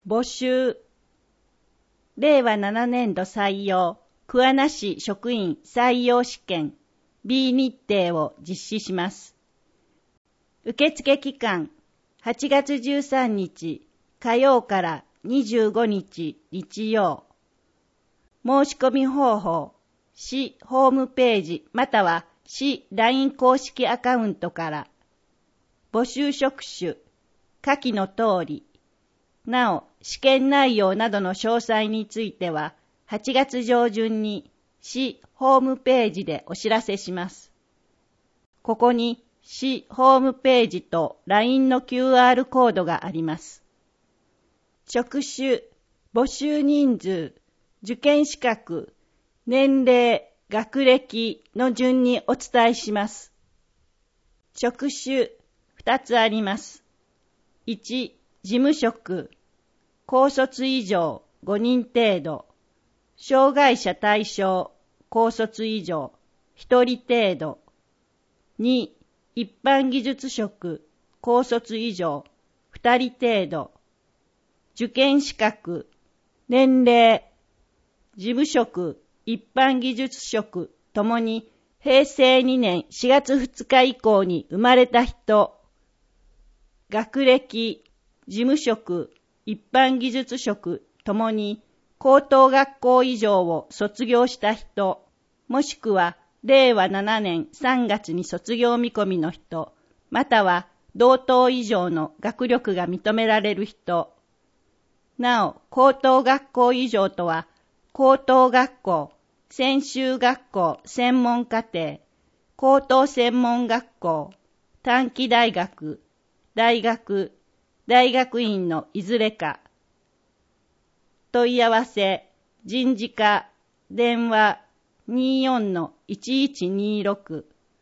募集。令和7年度採用、桑名市職員採用試験 B 日程を実施します。受付期間、8月13日火曜から25日日曜。申し込み方法、市ホームページまたは市 LINE 公式アカウントから。募集職種、下記の通り。なお、試験内容などの詳細については、8月上旬に市ホームページでお知らせします。ここに市ホームページと LINE の QR コードがあります。職種、募集人数、受験資格、年齢、学歴の順にお伝えします。職種、2つあります。1、事務職、高卒以上5人程度、障害者対象、高卒以上1人程度。2、一般技術職、高卒以上2人程度。受験資格、年齢、事務職、一般技術職ともに平成2年4月2日以降に生まれた人。学歴、事務職、一般技術職ともに高等学校以上を卒業した人、もしくは令和7年3月に卒業見込みの人、または同等以上の学力が認められる人。なお、高等学校以上とは、高等学校、専修学校専門課程、高等専門学校、短期大学、大学、大学院のいずれか。問い合わせ、人事課、電話 24-1126。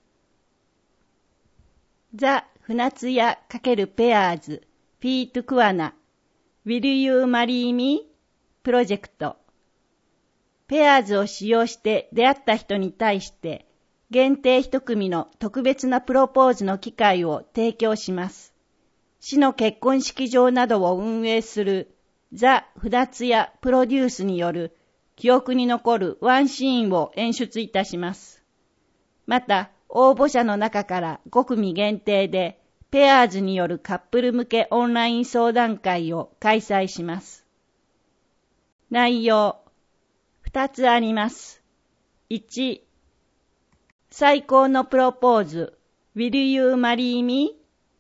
ザ・船津屋×ペアーズ、フィートクアナ、Will You Marry Me? プロジェクト。ペアーズを使用して出会った人に対して、限定一組の特別なプロポーズの機会を提供します。市の結婚式場などを運営するザ・船津屋プロデュースによる記憶に残るワンシーンを演出いたします。また、応募者の中から5組限定でペアーズによるカップル向けオンライン相談会を開催します。内容、2つあります。1、最高のプロポーズ、Will You Marry Me?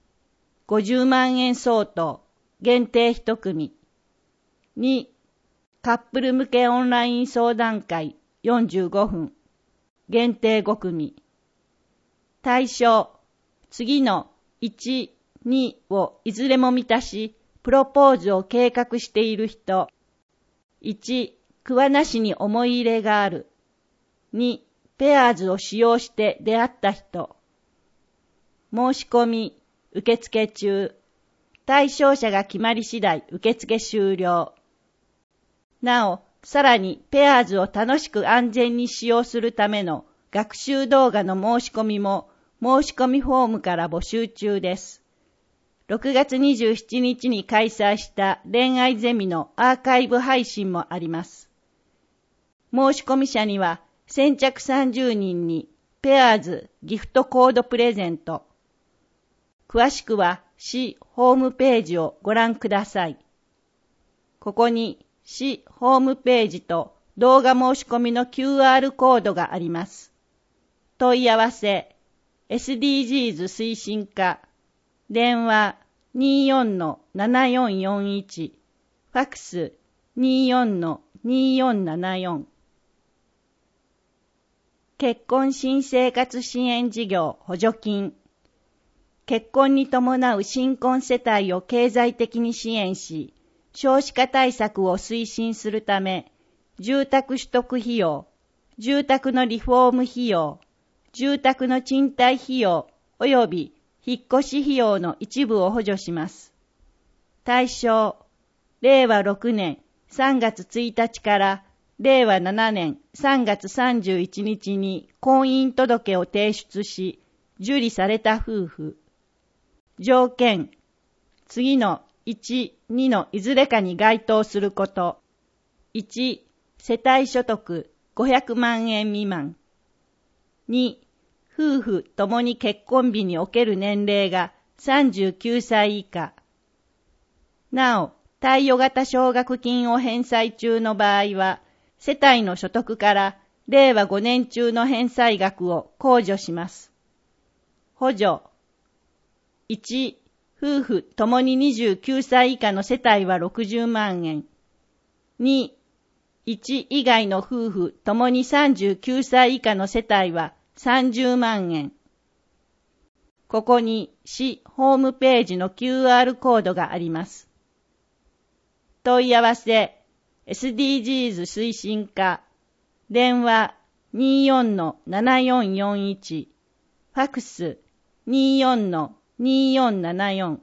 50万円相当、限定1組。2、カップル向けオンライン相談会45分、限定5組。対象、次の1、2をいずれも満たし、プロポーズを計画している人。1、桑名市に思い入れがある。2、ペアーズを使用して出会った人。申し込み、受付中。対象者が決まり次第受付終了。なお、さらにペアーズを楽しく安全に使用するための学習動画の申し込みも申し込みフォームから募集中です。6月27日に開催した恋愛ゼミのアーカイブ配信もあります。申し込み者には先着30人にペアーズギフトコードプレゼント。詳しくは市ホームページをご覧ください。ここに市ホームページと動画申し込みの QR コードがあります。問い合わせ、SDGs 推進課、電話 24-7441、ファックス 24-2474。結婚新生活支援事業補助金。結婚に伴う新婚世帯を経済的に支援し、少子化対策を推進するため、住宅取得費用、住宅のリフォーム費用、住宅の賃貸費用及び引っ越し費用の一部を補助します。対象、令和6年3月1日から令和7年3月31日に婚姻届を提出し、受理された夫婦。条件、次の 1、2のいずれかに該当すること。1、世帯所得500万円未満。2、夫婦ともに結婚日における年齢が39歳以下。なお、貸与型奨学金を返済中の場合は、世帯の所得から令和5年中の返済額を控除します。補助。1、夫婦ともに29歳以下の世帯は60万円。2、1以外の夫婦ともに39歳以下の世帯は30万円。ここに市ホームページの QR コードがあります。問い合わせ SDGs 推進課電話 24-7441 ファクス 24-2474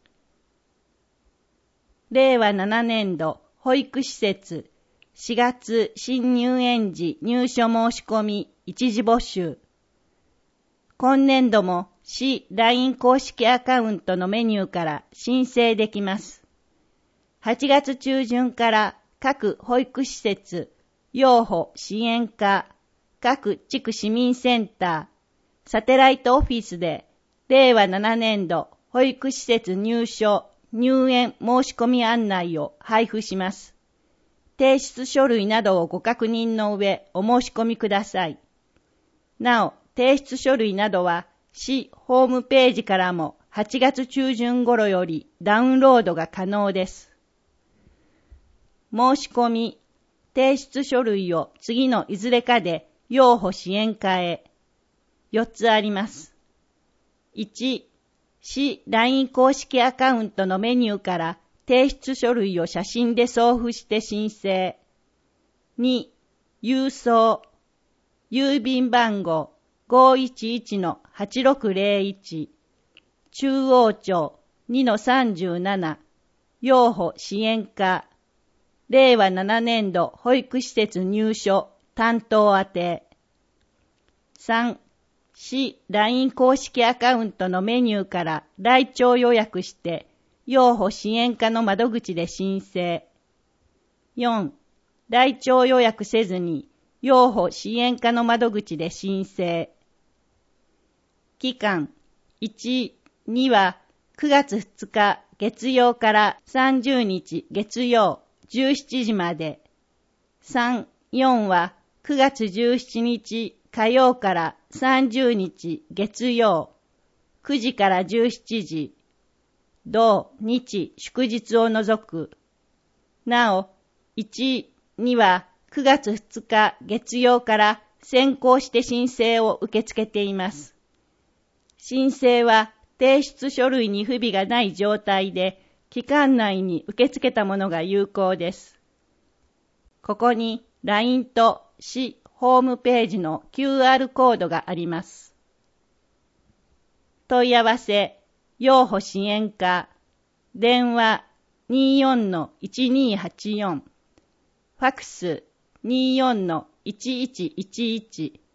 令和7年度保育施設4月新入園時入所申し込み一時募集。今年度も市 LINE 公式アカウントのメニューから申請できます。8月中旬から各保育施設、幼保支援課、各地区市民センター、サテライトオフィスで令和7年度保育施設入所、入園申し込み案内を配布します。提出書類などをご確認の上お申し込みください。なお、提出書類などは市ホームページからも8月中旬頃よりダウンロードが可能です。申し込み、提出書類を次のいずれかで幼保支援課へ。4つあります。1、市 LINE 公式アカウントのメニューから提出書類を写真で送付して申請。2、郵送。郵便番号 511-8601 中央町 2-37 幼保支援課令和7年度保育施設入所担当宛て。3、市 LINE 公式アカウントのメニューから来庁予約して幼保支援課の窓口で申請。4、来庁予約せずに幼保支援課の窓口で申請。期間1、2は9月2日月曜から30日月曜17時まで。3、4は9月17日火曜から30日月曜9時から17時。土日祝日を除く。なお、1、2は9月2日月曜から先行して申請を受け付けています。申請は提出書類に不備がない状態で期間内に受け付けたものが有効です。ここに LINE と市ホームページの QR コードがあります。問い合わせ、幼保支援課、電話 24-1284、ファクス 24-1111